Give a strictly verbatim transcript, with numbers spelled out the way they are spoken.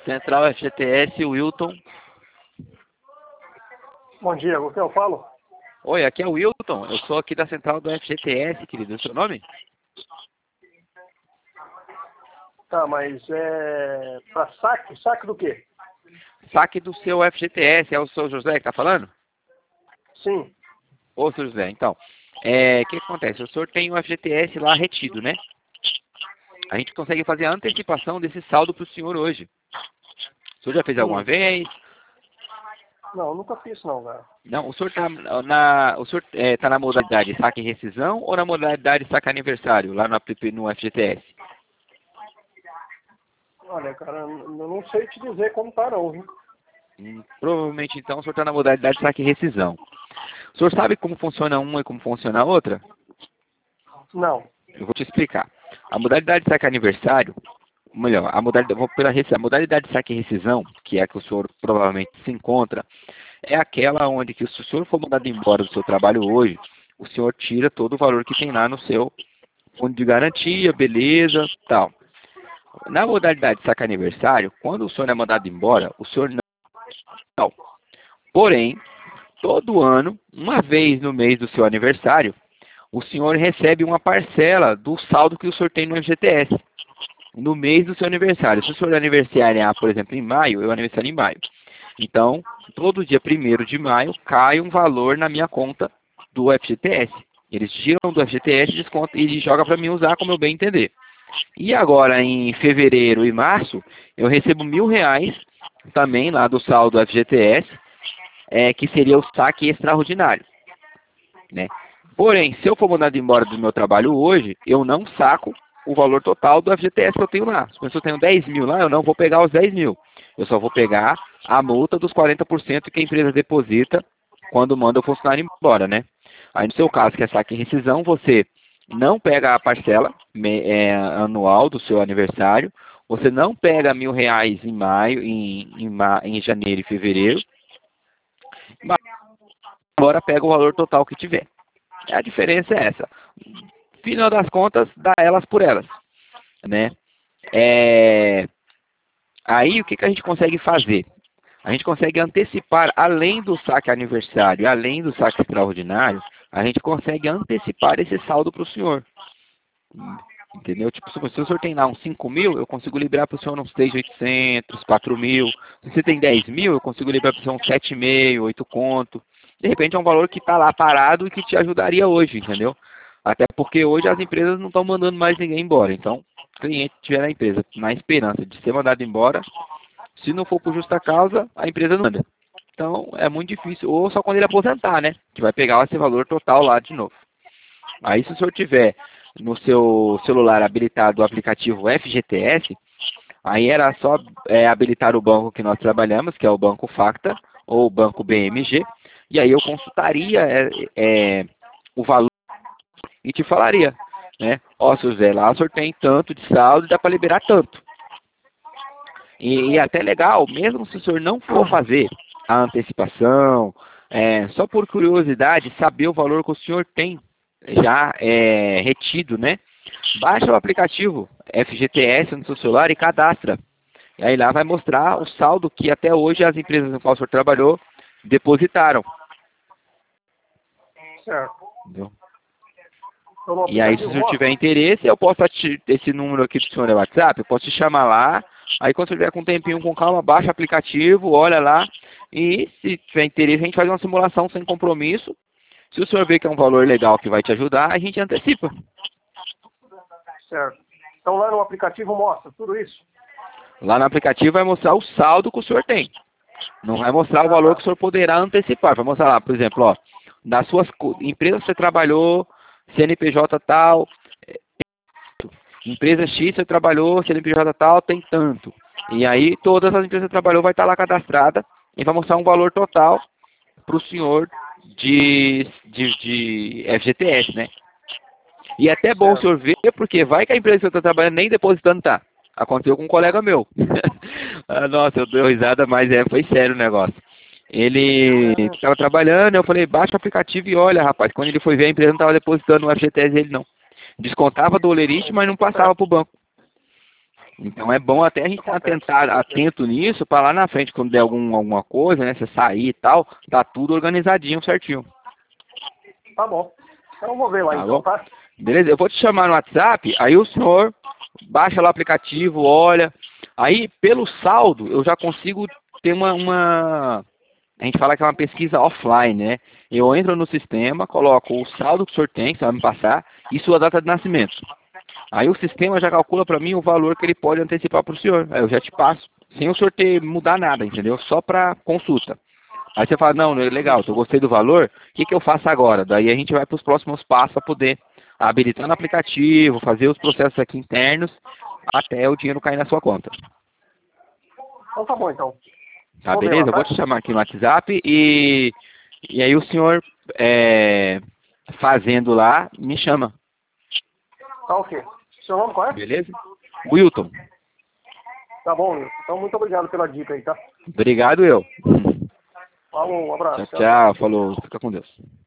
Central F G T S, Wilton. Bom dia, com quem eu falo? Oi, aqui é o Wilton. Eu sou aqui da Central do F G T S, querido. O seu nome? Tá, mas é... para saque? Saque do quê? Saque do seu F G T S. É o seu José que tá falando? Sim. Ô, seu José, então. É, o que acontece? O senhor tem o F G T S lá retido, né? A gente consegue fazer a antecipação desse saldo para o senhor hoje. O senhor já fez alguma Hum. vez? Não, nunca fiz não, cara. Não, o senhor está na, o senhor, é, tá na modalidade saque e rescisão ou na modalidade saque aniversário, lá no, app, no F G T S? Olha, cara, eu não sei te dizer como tá não, viu? Hum, provavelmente, então, o senhor está na modalidade saque e rescisão. O senhor sabe como funciona uma e como funciona a outra? Não. Eu vou te explicar. A modalidade saque aniversário, melhor, a modalidade, vou pela, a modalidade saque e rescisão, que é a que o senhor provavelmente se encontra, é aquela onde que se o senhor for mandado embora do seu trabalho hoje, o senhor tira todo o valor que tem lá no seu fundo de garantia, beleza, tal. Na modalidade saque aniversário, quando o senhor é mandado embora, o senhor não. Porém, todo ano, uma vez no mês do seu aniversário, o senhor recebe uma parcela do saldo que o senhor tem no F G T S, no mês do seu aniversário. Se o senhor aniversariar, por exemplo, em maio, eu aniversario em maio. Então, todo dia primeiro de maio, cai um valor na minha conta do F G T S. Eles tiram do F G T S desconto, e jogam para mim usar como eu bem entender. E agora, em fevereiro e março, eu recebo mil reais também lá do saldo do F G T S, é, que seria o saque extraordinário, né? Porém, se eu for mandado embora do meu trabalho hoje, eu não saco o valor total do F G T S que eu tenho lá. Se eu tenho dez mil lá, eu não vou pegar os dez mil. Eu só vou pegar a multa dos quarenta por cento que a empresa deposita quando manda o funcionário embora, né? Aí no seu caso, que é saque e rescisão, você não pega a parcela é, anual do seu aniversário, você não pega mil reais em maio, em, em, em janeiro e fevereiro, mas agora pega o valor total que tiver. A diferença é essa. Final das contas, dá elas por elas, né? É... Aí, o que, que a gente consegue fazer? A gente consegue antecipar, além do saque aniversário, além do saque extraordinário, a gente consegue antecipar esse saldo para o senhor. Entendeu? Tipo, se o senhor tem lá uns cinco mil, eu consigo liberar para o senhor uns três mil e oitocentos, quatro mil. Se você tem dez mil, eu consigo liberar para o senhor uns sete mil e meio, oito conto. De repente é um valor que está lá parado e que te ajudaria hoje, entendeu? Até porque hoje as empresas não estão mandando mais ninguém embora. Então, o cliente tiver na empresa na esperança de ser mandado embora, se não for por justa causa, a empresa não manda. Então, é muito difícil. Ou só quando ele aposentar, né? Que vai pegar esse valor total lá de novo. Aí, se o senhor tiver no seu celular habilitado o aplicativo F G T S, aí era só é, habilitar o banco que nós trabalhamos, que é o Banco Facta, ou o Banco B M G, e aí eu consultaria é, é, o valor e te falaria, né? Ó, seu Zé, lá o senhor tem tanto de saldo, dá para liberar tanto. E, e até legal, mesmo se o senhor não for fazer a antecipação, é, só por curiosidade, saber o valor que o senhor tem já é, retido, né? Baixa o aplicativo F G T S no seu celular e cadastra. E aí lá vai mostrar o saldo que até hoje as empresas no qual o senhor trabalhou depositaram. Certo. Entendeu? Então, E aí, se o senhor tiver interesse, eu posso, esse número aqui do senhor é WhatsApp, eu posso te chamar lá. Aí, quando você tiver com um tempinho, com calma, baixa o aplicativo, olha lá. E, se tiver interesse, a gente faz uma simulação sem compromisso. Se o senhor ver que é um valor legal que vai te ajudar, a gente antecipa. Certo. Então, lá no aplicativo mostra tudo isso? Lá no aplicativo vai mostrar o saldo que o senhor tem. Não vai mostrar o valor que o senhor poderá antecipar. Vai mostrar lá, por exemplo, ó, das suas empresas que você trabalhou, C N P J tal, empresa X você trabalhou, C N P J tal, tem tanto. E aí todas as empresas que você trabalhou vai estar lá cadastrada e vai mostrar um valor total para o senhor de, de, de F G T S, né? E é até bom o senhor ver, porque vai que a empresa que você está trabalhando nem depositando tá. Aconteceu com um colega meu. Ah, nossa, eu dei risada, mas é, foi sério o negócio. Ele estava trabalhando, eu falei, baixa o aplicativo e olha, rapaz. Quando ele foi ver, a empresa não estava depositando no F G T S dele, não. Descontava do olerite, mas não passava para o banco. Então é bom até a gente estar atentar, atento nisso, para lá na frente, quando der algum, alguma coisa, né, você sair e tal, tá tudo organizadinho, certinho. Tá bom. Então eu vou ver lá Tá então, bom? tá? Beleza? Eu vou te chamar no WhatsApp, aí o senhor baixa lá o aplicativo, olha. Aí, pelo saldo, eu já consigo ter uma, uma... A gente fala que é uma pesquisa offline, né? Eu entro no sistema, coloco o saldo que o senhor tem, que você vai me passar, e sua data de nascimento. Aí o sistema já calcula para mim o valor que ele pode antecipar para o senhor. Aí eu já te passo, sem o senhor ter mudar nada, entendeu? Só para consulta. Aí você fala, não, legal, eu gostei do valor, o que, que eu faço agora? Daí a gente vai para os próximos passos para poder habilitar no aplicativo, fazer os processos aqui internos, até o dinheiro cair na sua conta. Então tá bom então. Tá, Vou ver beleza? lá, Eu vou tá? te chamar aqui no WhatsApp e, e aí o senhor, é, fazendo lá, me chama. Tá ok. Seu nome qual é? Beleza? Wilton. Tá bom, Nilson. Então muito obrigado pela dica aí, tá? Obrigado eu. Falou, um Tchau, abraço. tchau. Falou. Fica com Deus.